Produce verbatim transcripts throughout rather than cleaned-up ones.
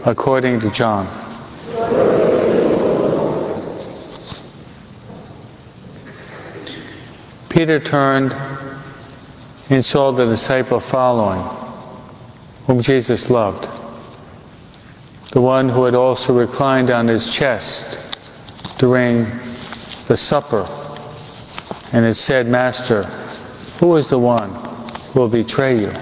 according to John. Peter turned and saw the disciple following, whom Jesus loved, the one who had also reclined on his chest during the supper, and had said, "Master, who is the one who will betray you?"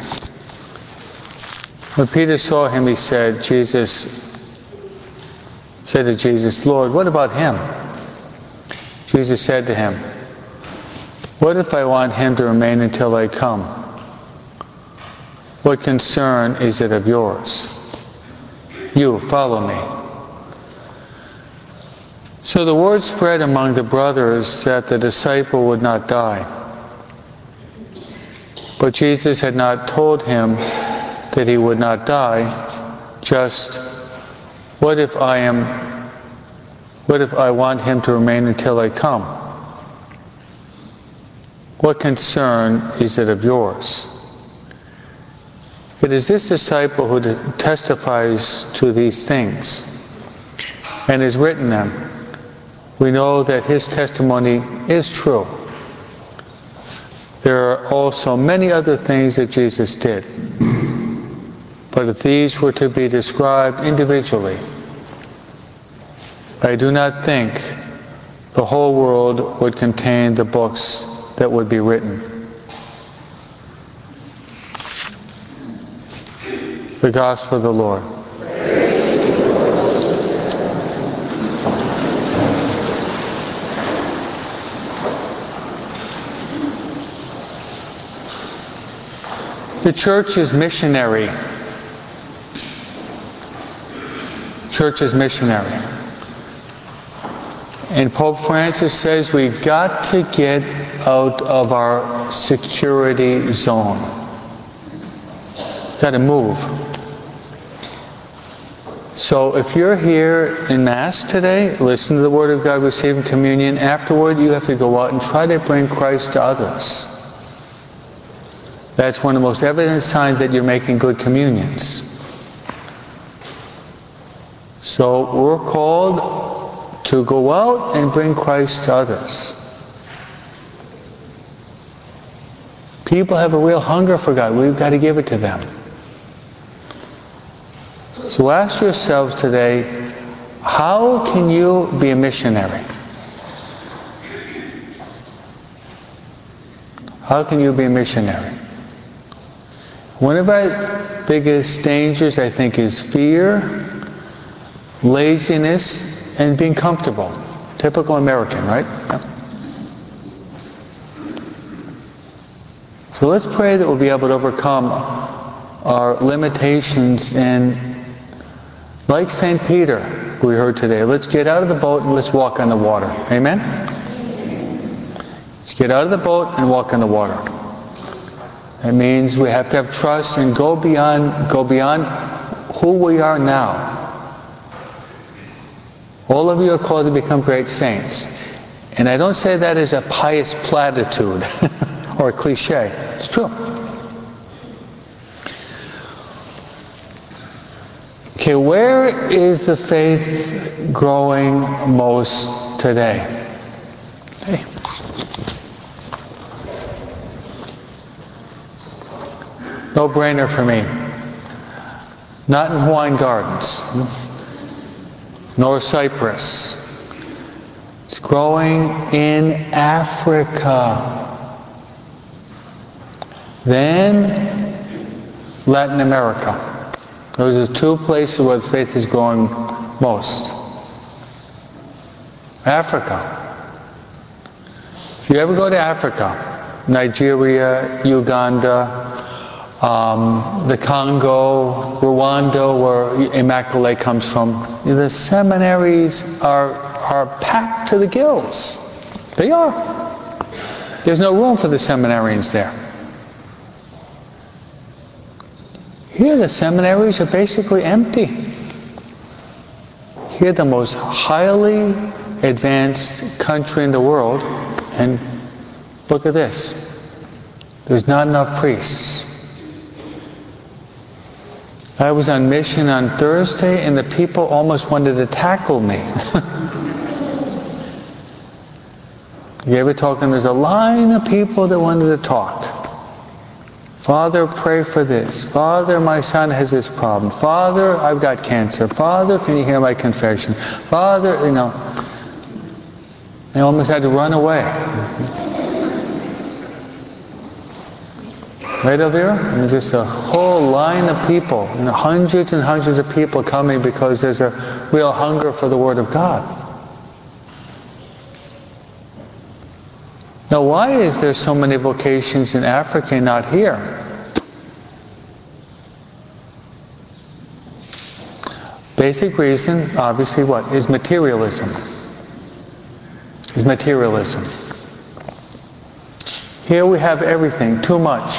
When Peter saw him, he said, Jesus said to Jesus, "Lord, what about him?" Jesus said to him, "What if I want him to remain until I come? What concern is it of yours? You, follow me." So the word spread among the brothers that the disciple would not die. But Jesus had not told him that he would not die, just, what if I am, what if I want him to remain until I come? What concern is it of yours? It is this disciple who testifies to these things and has written them. We know that his testimony is true. There are also many other things that Jesus did. But if these were to be described individually, I do not think the whole world would contain the books that would be written. The Gospel of the Lord. The church is missionary. Church is missionary. And Pope Francis says we've got to get out of our security zone. Got to move. So if you're here in Mass today, listen to the Word of God, receiving communion. Afterward, you have to go out and try to bring Christ to others. That's one of the most evident signs that you're making good communions. So we're called to go out and bring Christ to others. People have a real hunger for God. We've got to give it to them. So ask yourselves today, how can you be a missionary? How can you be a missionary? One of our biggest dangers, I think, is fear, laziness, and being comfortable. Typical American, right? So let's pray that we'll be able to overcome our limitations and, like Saint Peter, who we heard today, let's get out of the boat and let's walk on the water. Amen? Let's get out of the boat and walk on the water. That means we have to have trust and go beyond, go beyond who we are now. All of you are called to become great saints. And I don't say that as a pious platitude or a cliche. It's true. Okay, where is the faith growing most today? Hey. No brainer for me. Not in Hawaiian Gardens, nor Cyprus. It's growing in Africa. Then Latin America. Those are two places where faith is growing most. Africa. If you ever go to Africa, Nigeria, Uganda, Um, the Congo, Rwanda, where Immaculate comes from, the seminaries are are packed to the gills. They are. There's no room for the seminarians there. Here the seminaries are basically empty. Here the most highly advanced country in the world, and look at this. There's not enough priests. I was on mission on Thursday, and the people almost wanted to tackle me. You ever talk, and there's a line of people that wanted to talk. Father, pray for this. Father, my son has this problem. Father, I've got cancer. Father, can you hear my confession? Father, you know. I almost had to run away. Right over there? And just a whole line of people, you know, hundreds and hundreds of people coming because there's a real hunger for the Word of God. Now, why is there so many vocations in Africa and not here? Basic reason, obviously, what? Is materialism. Is materialism. Here we have everything, too much.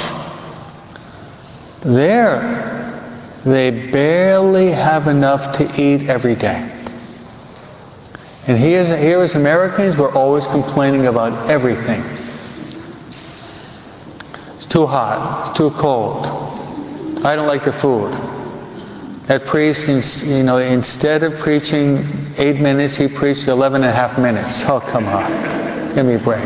There, they barely have enough to eat every day. And here, here as Americans, we're always complaining about everything. It's too hot. It's too cold. I don't like the food. That priest, you know, instead of preaching eight minutes, he preached eleven and a half minutes. Oh, come on. Give me a break.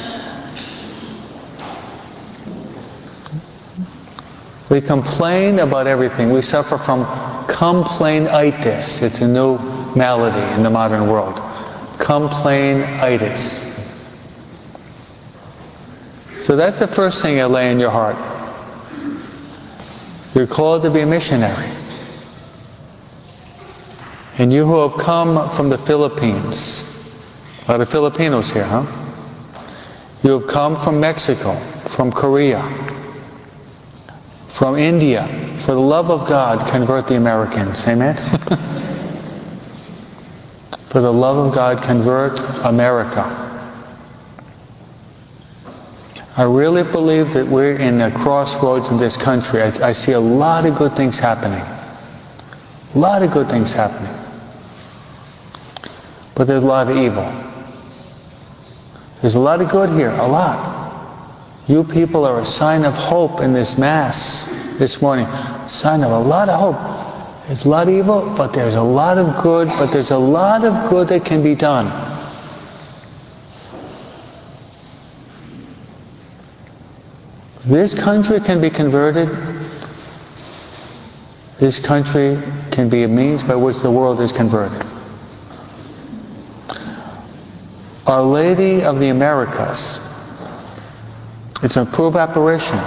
We complain about everything. We suffer from complainitis. It's a new malady in the modern world. Complainitis. So that's the first thing I lay in your heart. You're called to be a missionary. And you who have come from the Philippines, a lot of Filipinos here, huh? You have come from Mexico, from Korea, from India. For the love of God, convert the Americans. Amen? For the love of God, convert America. I really believe that we're in a crossroads in this country. I, I see a lot of good things happening. A lot of good things happening. But there's a lot of evil. There's a lot of good here, a lot. You people are a sign of hope in this Mass this morning. Sign of a lot of hope. There's a lot of evil, but there's a lot of good, but there's a lot of good that can be done. This country can be converted. This country can be a means by which the world is converted. Our Lady of the Americas, it's an approved apparition,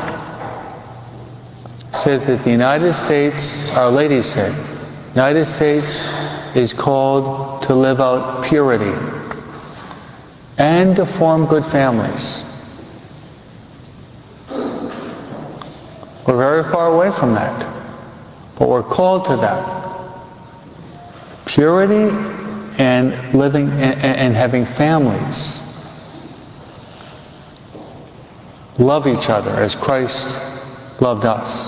says that the United States, Our Lady said, the United States is called to live out purity and to form good families. We're very far away from that, but we're called to that. Purity and living and, and having families. Love each other as Christ loved us.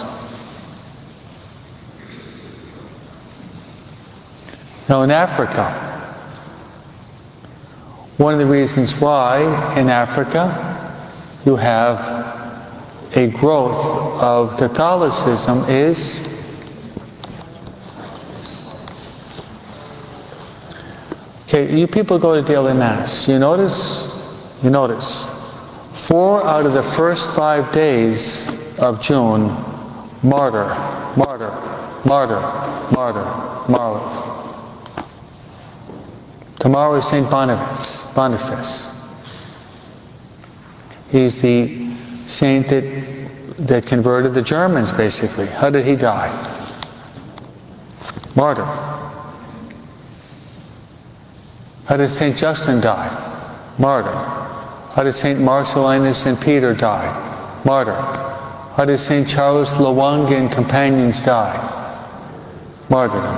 Now in Africa, one of the reasons why in Africa you have a growth of Catholicism is okay, you people go to daily Mass. You notice, you notice, four out of the first five days of June, martyr, martyr, martyr, martyr, martyr. Tomorrow is Saint Boniface, Boniface. He's the saint that, that converted the Germans, basically. How did he die? Martyr. How did Saint Justin die? Martyr. How did Saint Marcellinus and Peter die? Martyr. How did Saint Charles Lwanga and companions die? Martyrdom.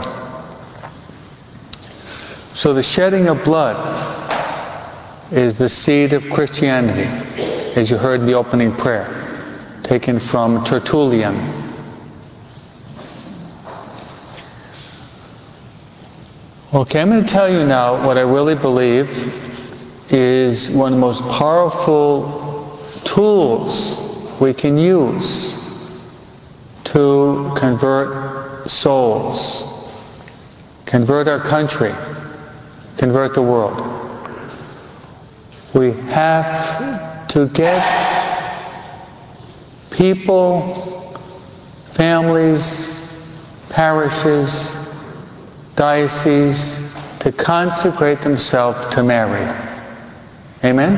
So the shedding of blood is the seed of Christianity, as you heard in the opening prayer, taken from Tertullian. Okay, I'm going to tell you now what I really believe is one of the most powerful tools we can use to convert souls, convert our country, convert the world. We have to get people, families, parishes, dioceses to consecrate themselves to Mary. Amen?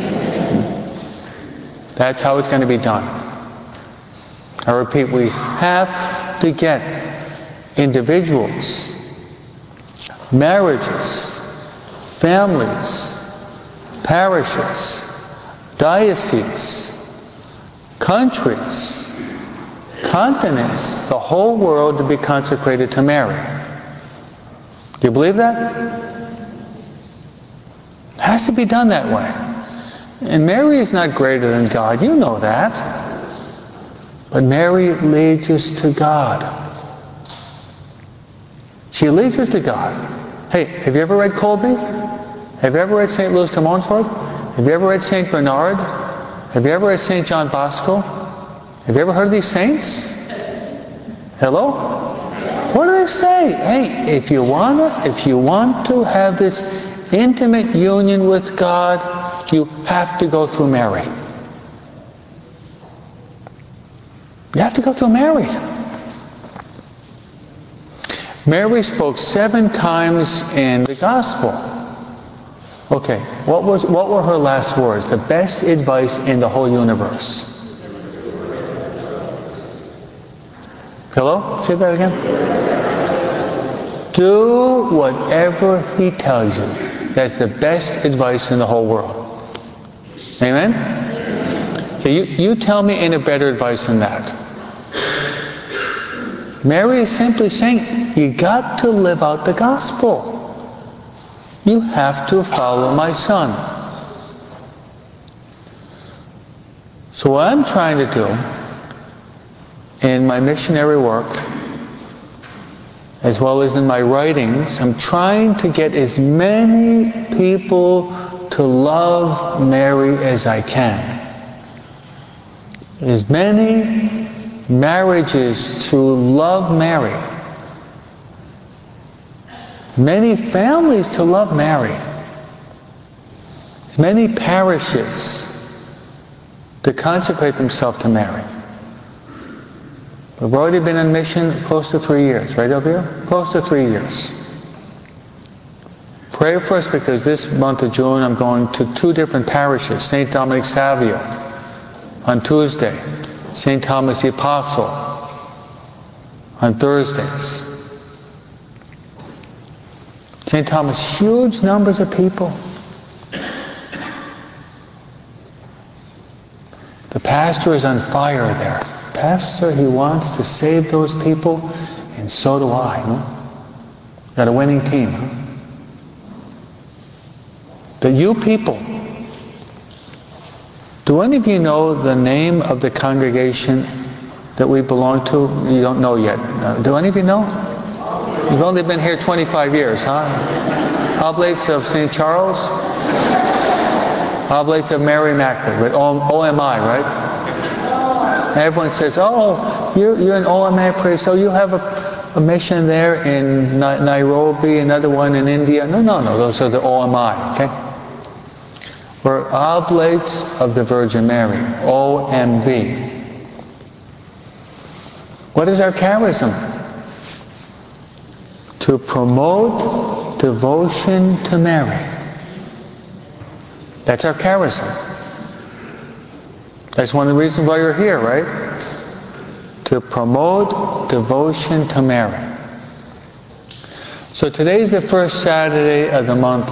That's how it's going to be done. I repeat, we have to get individuals, marriages, families, parishes, dioceses, countries, continents, the whole world to be consecrated to Mary. Do you believe that? It has to be done that way. And Mary is not greater than God. You know that. But Mary leads us to God. She leads us to God. Hey, have you ever read Colby? Have you ever read Saint Louis de Montfort? Have you ever read Saint Bernard? Have you ever read Saint John Bosco? Have you ever heard of these saints? Hello? What do they say? Hey, if you want to, if you want to have this intimate union with God, you have to go through Mary. You have to go through Mary. Mary spoke seven times in the Gospel. Okay, what was what were her last words? The best advice in the whole universe. Hello? Say that again. Do whatever he tells you. That's the best advice in the whole world. Amen? Okay, you, you tell me any better advice than that. Mary is simply saying, you got to live out the gospel. You have to follow my son. So what I'm trying to do in my missionary work, as well as in my writings, I'm trying to get as many people to love Mary as I can. As many marriages to love Mary. Many families to love Mary. As many parishes to consecrate themselves to Mary. We've already been on mission close to three years, right, Elvira? Close to three years. Pray for us because this month of June I'm going to two different parishes. Saint Dominic Savio on Tuesday. Saint Thomas the Apostle on Thursdays. Saint Thomas, huge numbers of people. The pastor is on fire there. Pastor, he wants to save those people, and so do I. Huh? Got a winning team. Huh? But you people, do any of you know the name of the congregation that we belong to? You don't know yet. Do any of you know? You've only been here twenty-five years, huh? Oblates of Saint Charles? Oblates of Mary Immaculate, O M I, right? Everyone says, oh, you're, you're an O M I priest, so you have a, a mission there in Nairobi, another one in India. No, no, no, those are the O M I, okay? We're Oblates of the Virgin Mary, O M V. What is our charism? To promote devotion to Mary. That's our charism. That's one of the reasons why you're here, right? To promote devotion to Mary. So today's the first Saturday of the month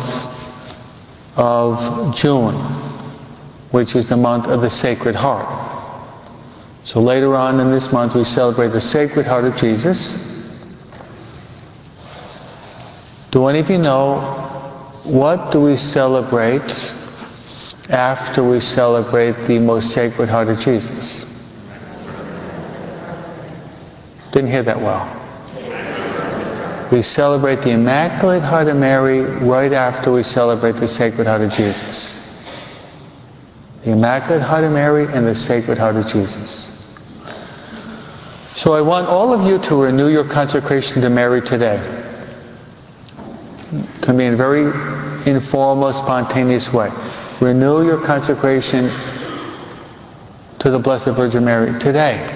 of June, which is the month of the Sacred Heart. So later on in this month we celebrate the Sacred Heart of Jesus. Do any of you know what do we celebrate after we celebrate the most Sacred Heart of Jesus? Didn't hear that well. We celebrate the Immaculate Heart of Mary right after we celebrate the Sacred Heart of Jesus. The Immaculate Heart of Mary and the Sacred Heart of Jesus. So I want all of you to renew your consecration to Mary today. It can be in a very informal, spontaneous way. Renew your consecration to the Blessed Virgin Mary today.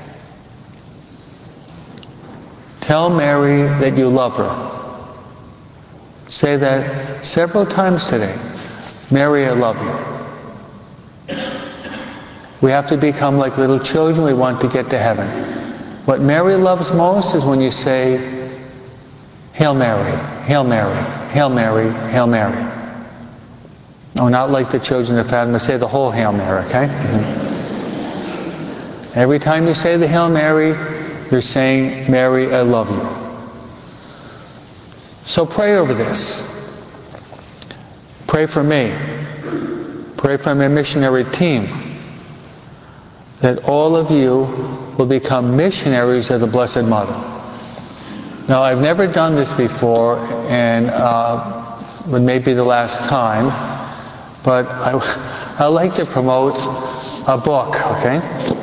Tell Mary that you love her. Say that several times today. Mary, I love you. We have to become like little children. We want to get to heaven. What Mary loves most is when you say, Hail Mary, Hail Mary, Hail Mary, Hail Mary. Oh, not like the children of Fatima. Say the whole Hail Mary, okay? Mm-hmm. Every time you say the Hail Mary, you're saying, Mary, I love you. So pray over this. Pray for me. Pray for my missionary team. That all of you will become missionaries of the Blessed Mother. Now, I've never done this before, and uh, it may be the last time, but I, I like to promote a book, okay?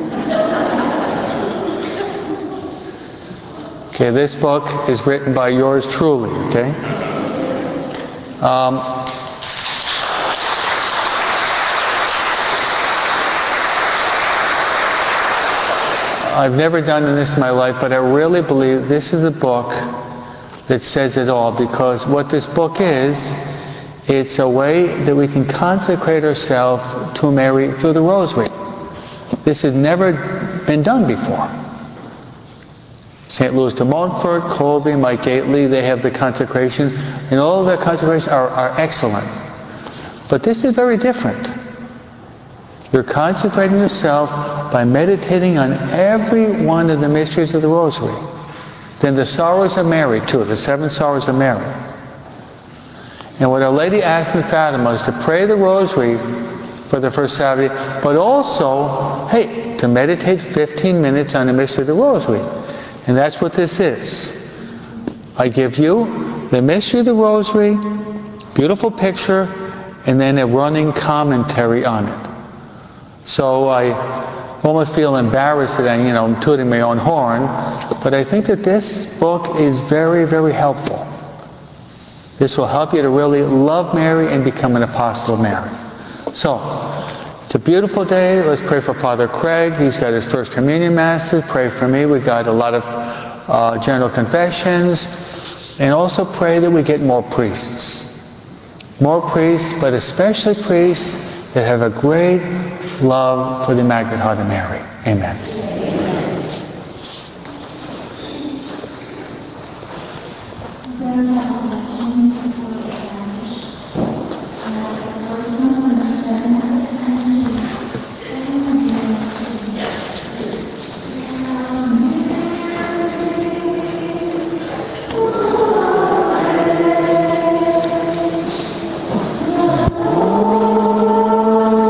Okay, this book is written by yours truly, okay? Um, I've never done this in my life, but I really believe this is a book that says it all, because what this book is, it's a way that we can consecrate ourselves to Mary through the Rosary. This has never been done before. Saint Louis de Montfort, Colby, Mike Gately, they have the consecration, and all of their consecrations are, are excellent. But this is very different. You're consecrating yourself by meditating on every one of the mysteries of the Rosary. Then the sorrows of Mary, too, the seven sorrows of Mary. And what Our Lady asked in Fatima is to pray the Rosary for the first Saturday, but also, hey, to meditate fifteen minutes on the mystery of the Rosary. And that's what this is. I give you the mystery of the Rosary, beautiful picture, and then a running commentary on it. So I almost feel embarrassed that I, you know, I'm tooting my own horn, but I think that this book is very, very helpful. This will help you to really love Mary and become an apostle of Mary. So, it's a beautiful day. Let's pray for Father Craig. He's got his first communion masses. Pray for me. We've got a lot of uh, general confessions. And also pray that we get more priests. More priests, but especially priests that have a great love for the Immaculate Heart of Mary. Amen.